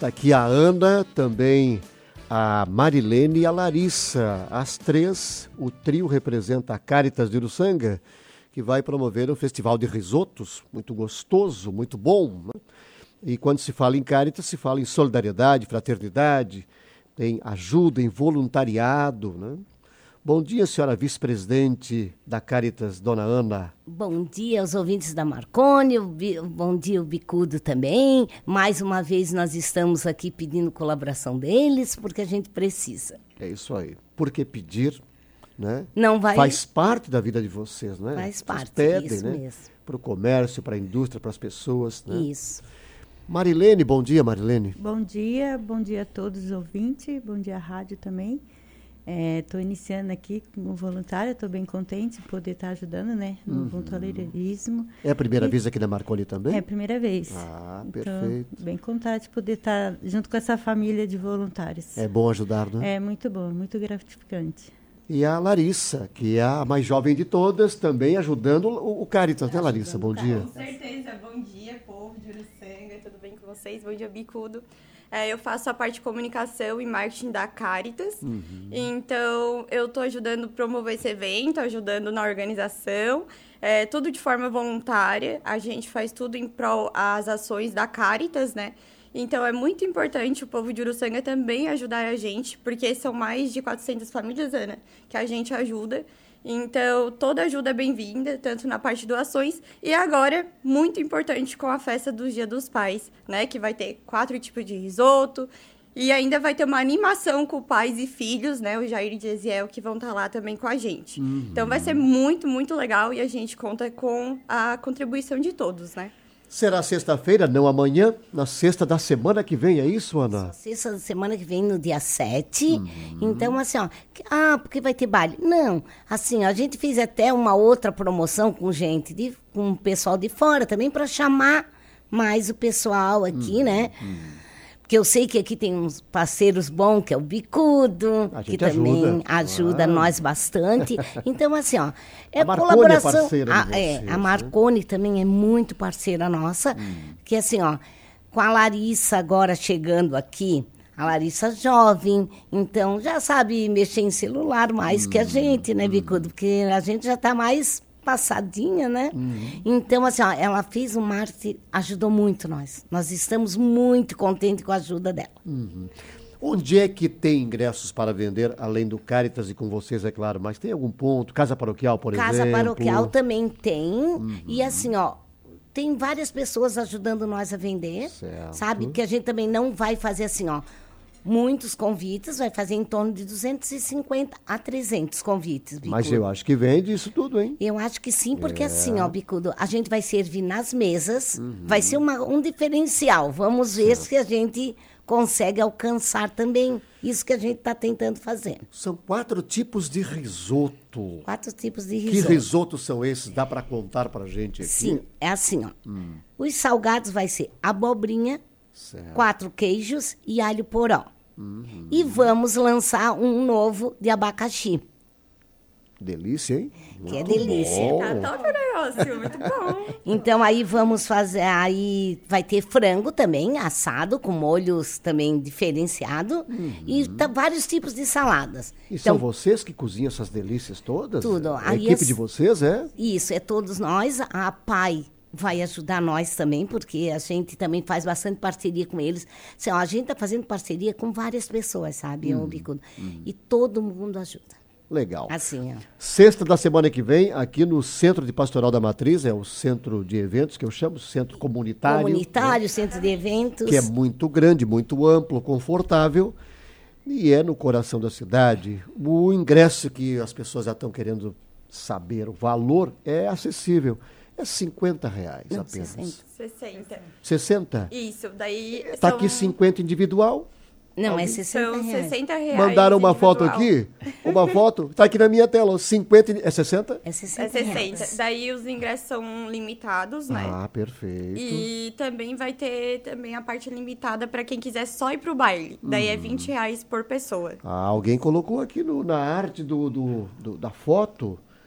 Está aqui a Ana, também a Marilene e a Larissa. As três, o trio representa a Caritas de Uruçanga, que vai promover um festival de risotos, muito gostoso, muito bom, né? E quando se fala em Caritas, se fala em solidariedade, fraternidade, tem ajuda em voluntariado, né? Bom dia, senhora vice-presidente da Caritas, dona Ana. Bom dia aos ouvintes da Marconi, bom dia o Bicudo também. Mais uma vez nós estamos aqui pedindo colaboração deles, porque a gente precisa. É isso aí. Por que pedir, né? Não vai... Faz parte da vida de vocês, né? Faz parte, vocês pedem, isso né? mesmo. Para o comércio, para a indústria, para as pessoas, né? Isso. Marilene, bom dia, Marilene. Bom dia a todos os ouvintes, bom dia à rádio também. Estou iniciando aqui como voluntária, estou bem contente de poder estar ajudando, né, no voluntarismo. É a primeira vez aqui na Marconi também? É a primeira vez. Ah, então, perfeito. Bem contente de poder estar junto com essa família de voluntários. É bom ajudar, né? É muito bom, muito gratificante. E a Larissa, que é a mais jovem de todas, também ajudando o Caritas, né, Larissa? Bom dia. Com certeza, bom dia, povo de Uruçanga, tudo bem com vocês? Bom dia, Bicudo. Eu faço a parte de comunicação e marketing da Caritas, então eu estou ajudando a promover esse evento, ajudando na organização, tudo de forma voluntária, a gente faz tudo em prol às ações da Caritas, né? Então é muito importante o povo de Uruçanga também ajudar a gente, porque são mais de 400 famílias, Ana, que a gente ajuda. Então, toda ajuda é bem-vinda, tanto na parte de doações e agora, muito importante, com a festa do Dia dos Pais, né? Que vai ter 4 tipos de risoto e ainda vai ter uma animação com pais e filhos, né? O Jair e Gesiel, que vão estar lá também com a gente. Então, vai ser muito, muito legal e a gente conta com a contribuição de todos, né? Será sexta-feira, não amanhã, na sexta da semana que vem, é isso, Ana? Sexta da semana que vem, no dia 7. Então, assim, ó, porque vai ter baile. Não, assim, ó, a gente fez até uma outra promoção com gente, com o pessoal de fora também, para chamar mais o pessoal aqui, né? Porque eu sei que aqui tem uns parceiros bons, que é o Bicudo, que também ajuda nós bastante. Então, assim, ó, a Marconi colaboração. É parceira de vocês, a Marconi, né? Também é muito parceira nossa, que assim, ó, com a Larissa agora chegando aqui, a Larissa jovem, então já sabe mexer em celular mais que a gente, né, Bicudo? Porque a gente já tá mais passadinha, né? Então, assim, ó, ela fez o marketing, ajudou muito nós. Nós estamos muito contentes com a ajuda dela. Onde é que tem ingressos para vender, além do Caritas e com vocês, é claro, mas tem algum ponto? Casa Paroquial, por exemplo? Casa Paroquial também tem. E assim, ó, tem várias pessoas ajudando nós a vender, certo. Sabe? Que a gente também não vai fazer assim, ó, muitos convites, vai fazer em torno de 250 a 300 convites, Bicudo. Mas eu acho que vende isso tudo, hein? Eu acho que sim, porque assim, ó, Bicudo, a gente vai servir nas mesas, vai ser um diferencial. Vamos ver se a gente consegue alcançar também isso que a gente está tentando fazer. São 4 tipos de risoto. 4 tipos de Que risoto. risotos são esses? Dá para contar para a gente aqui? Sim, é assim, ó. Os salgados vai ser abobrinha, Certo. 4 queijos e alho poró. E vamos lançar um novo de abacaxi. Delícia, hein? Que é delícia. bom. Tá top o negócio, muito bom. Então aí vamos fazer, aí vai ter frango também, assado, com molhos também diferenciado. E vários tipos de saladas. E Então, são vocês que cozinham essas delícias todas? Tudo. A Aí equipe de vocês, é? Isso, é todos nós. A PAI vai ajudar nós também, porque a gente também faz bastante parceria com eles. Assim, ó, a gente está fazendo parceria com várias pessoas, sabe, Bicudo? E todo mundo ajuda. Legal. Assim, ó. Sexta da semana que vem, aqui no Centro de Pastoral da Matriz, é o centro de eventos que eu chamo, centro comunitário. Comunitário, centro de eventos. Que é muito grande, muito amplo, confortável. E é no coração da cidade. O ingresso que as pessoas já estão querendo saber, o valor é acessível. É R$50 apenas. 60. 60? Isso, daí... Está aqui 50 individual. Não, é São R$60. R$60. Mandaram uma foto aqui? Uma foto? Está aqui na minha tela. 50, é 60? É É 60. 60. Daí os ingressos são limitados, né? Ah, perfeito. E também vai ter também a parte limitada para quem quiser só ir pro baile. Daí é R$20 por pessoa. Ah, alguém colocou aqui na arte da foto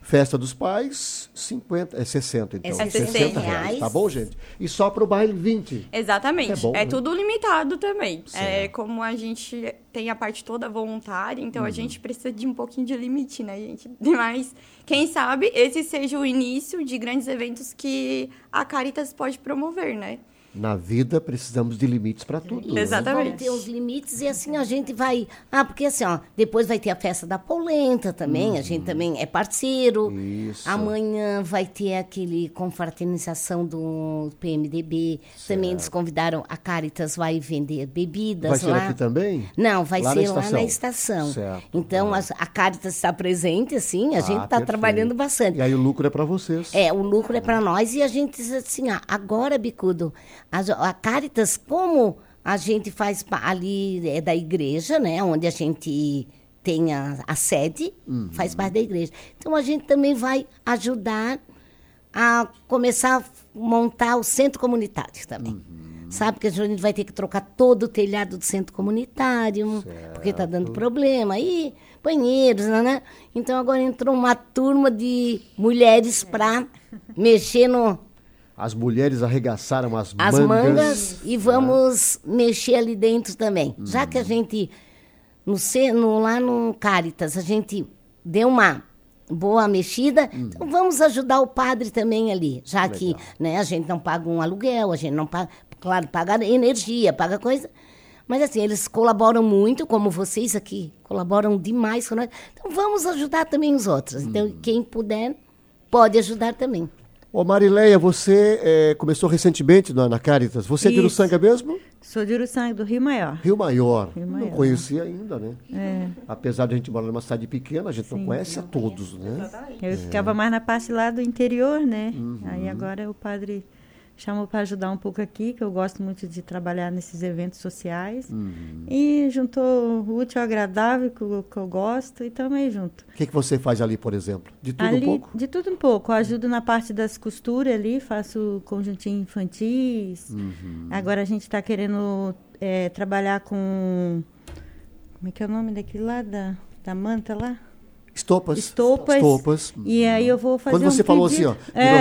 Festa dos Pais, 60, então. É 60 reais. Tá bom, gente? E só para o baile, 20. Exatamente. É bom, né? Tudo limitado também. Certo. Como a gente tem a parte toda voluntária, então a gente precisa de um pouquinho de limite, né, gente? Mas, quem sabe, esse seja o início de grandes eventos que a Caritas pode promover, né? Na vida, precisamos de limites para tudo. né? Exatamente. Vão ter os limites e assim a gente vai... porque assim, depois vai ter a festa da polenta também, a gente também é parceiro. Isso. Amanhã vai ter aquele confraternização do PMDB. Também eles convidaram, a Caritas vai vender bebidas Vai ser lá. aqui também? Não, vai Lá na ser lá estação. na estação. Certo. Então, a Caritas está presente, assim, a gente está perfeito. trabalhando bastante. E aí o lucro é para vocês. O lucro é para nós e a gente diz assim, agora, Bicudo, a Caritas, como a gente faz ali da igreja, né, onde a gente tem a sede, faz parte da igreja. Então, a gente também vai ajudar a começar a montar o centro comunitário também. Sabe que a gente vai ter que trocar todo o telhado do centro comunitário, porque está dando problema. E banheiros, né? Então, agora entrou uma turma de mulheres para mexer As mulheres arregaçaram as mangas e vamos mexer ali dentro também. Já que a gente, lá no Caritas, a gente deu uma boa mexida, então vamos ajudar o padre também ali. Já que a gente não paga um aluguel, a gente não paga, claro, paga energia, paga coisa. Mas assim, eles colaboram muito, como vocês aqui colaboram demais com nós. Então vamos ajudar também os outros. Então quem puder, pode ajudar também. Ô Marileia, você começou recentemente na Caritas. Você é de Uruçanga mesmo? Sou de Uruçanga, do Rio Maior. Rio Maior. Rio Maior. Não conhecia ainda, né? É. Apesar de a gente morar numa cidade pequena, a gente não conhece a todos, né? Eu ficava mais na parte lá do interior, né? Aí agora o padre chamou para ajudar um pouco aqui, que eu gosto muito de trabalhar nesses eventos sociais. E juntou o útil ao agradável, que eu gosto, e também junto. O que você faz ali, por exemplo? De tudo Ali, um pouco? de tudo um pouco. Eu ajudo na parte das costuras ali, faço conjuntinho infantis. Agora a gente está querendo trabalhar com... Como é que é o nome daquele lá, da manta lá? Estopas. E aí eu vou fazer Quando você falou assim, ó.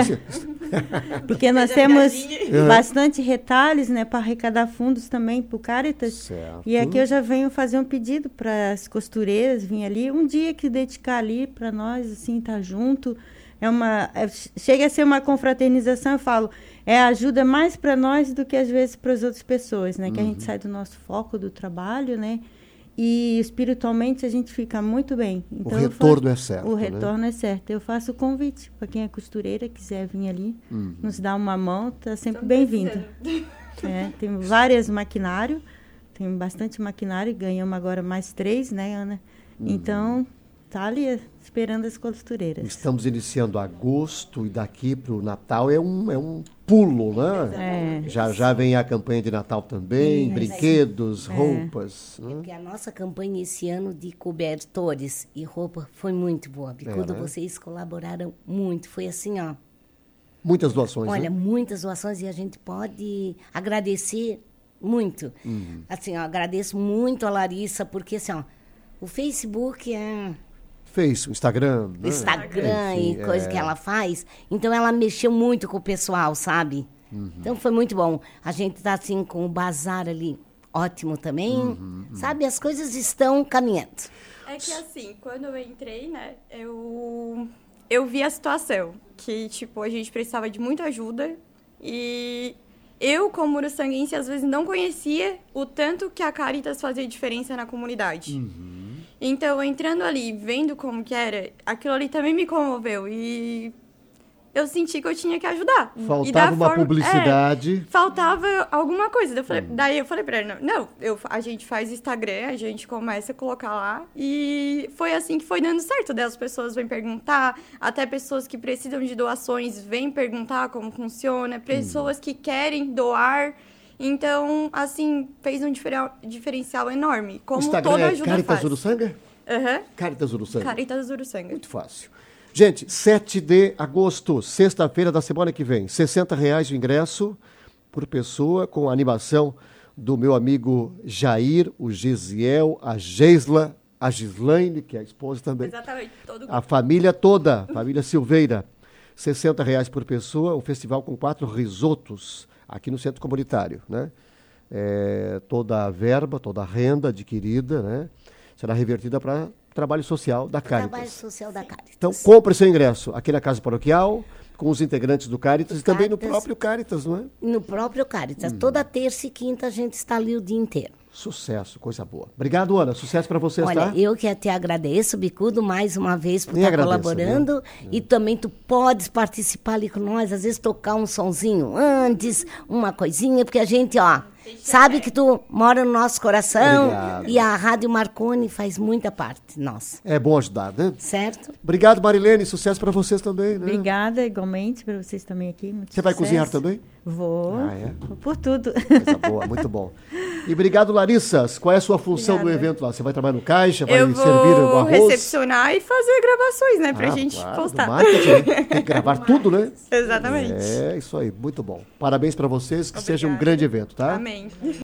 Porque nós temos bastante retalhos, né, para arrecadar fundos também para o Caritas. Certo. E aqui eu já venho fazer um pedido para as costureiras vir ali, um dia que dedicar ali para nós, assim, estar junto. Chega a ser uma confraternização, eu falo, ajuda mais para nós do que às vezes para as outras pessoas, né? Que a gente sai do nosso foco do trabalho, né? E espiritualmente a gente fica muito bem. Então, o retorno é certo. O retorno é certo. Eu faço o convite para quem é costureira, quiser vir ali, nos dar uma mão, está sempre bem-vinda. Tem vários maquinários, tem bastante maquinário, ganhamos agora mais 3, né, Ana? Então, tá ali esperando as costureiras. Estamos iniciando agosto e daqui para o Natal é um pulo, né? Já vem a campanha de Natal também, brinquedos, roupas. Né? Porque a nossa campanha esse ano de cobertores e roupa foi muito boa. Bicudo, vocês colaboraram muito. Foi assim, ó. Muitas doações, Olha, né? muitas doações e a gente pode agradecer muito. Assim, ó, agradeço muito a Larissa, porque assim, ó, o Facebook Fez o Instagram. Né? Instagram e coisa que ela faz. Então, ela mexeu muito com o pessoal, sabe? Então, foi muito bom. A gente tá assim com o bazar ali, ótimo também. Sabe, as coisas estão caminhando. É que assim, quando eu entrei, né, eu vi a situação. Que, tipo, a gente precisava de muita ajuda. E eu, como uruçanguense, às vezes não conhecia o tanto que a Caritas fazia diferença na comunidade. Então, entrando ali, vendo como que era, aquilo ali também me comoveu. E eu senti que eu tinha que ajudar. Faltava uma publicidade. Faltava alguma coisa. Daí eu falei pra ela, não, a gente faz Instagram, a gente começa a colocar lá. E foi assim que foi dando certo. Daí as pessoas vêm perguntar, até pessoas que precisam de doações vêm perguntar como funciona, pessoas que querem doar. Então, assim, fez um diferencial enorme. Como Instagram toda ajuda Caritas faz. Uruçanga? Caritas Uruçanga. Caritas Uruçanga. Muito fácil. Gente, 7 de agosto, sexta-feira da semana que vem. R$60 o ingresso por pessoa, com a animação do meu amigo Jair, o Gesiel, a Geisla a Gislaine, que é a esposa também. Exatamente, todo A família toda, família Silveira. R$60 por pessoa, um festival com 4 risotos aqui no Centro Comunitário, né? Toda a verba, toda a renda adquirida, né? Será revertida para trabalho social da Caritas. Trabalho social da Caritas. Então, compre seu ingresso aqui na Casa Paroquial, com os integrantes do Caritas e também no Caritas. próprio Caritas, não é? No próprio Caritas. Toda terça e quinta a gente está ali o dia inteiro. Sucesso, coisa boa. Obrigado, Ana. Sucesso para vocês, Olha, tá? eu que te agradeço, Bicudo, mais uma vez por Nem estar agradeço, colaborando. E também tu podes participar ali com nós, às vezes tocar um sonzinho antes, uma coisinha, porque a gente, ó, sabe que tu mora no nosso coração. Obrigado. E a Rádio Marconi faz muita parte nossa, É bom ajudar, né? certo? Obrigado, Marilene. Sucesso para vocês também, né? Obrigada, igualmente, para vocês também aqui. Muito Você vai sucesso. cozinhar também? Vou. Ah, é? Vou por tudo. Coisa boa, muito bom. E obrigado, Larissa. Qual é a sua função no Obrigada. evento lá? Você vai trabalhar no caixa, vai Eu servir o vou arroz? recepcionar e fazer gravações, né? Pra gente claro, postar. do marketing, tem que gravar tudo, né? Exatamente. É, isso aí, muito bom. Parabéns para vocês, que seja um Obrigada. grande evento, tá? Amém.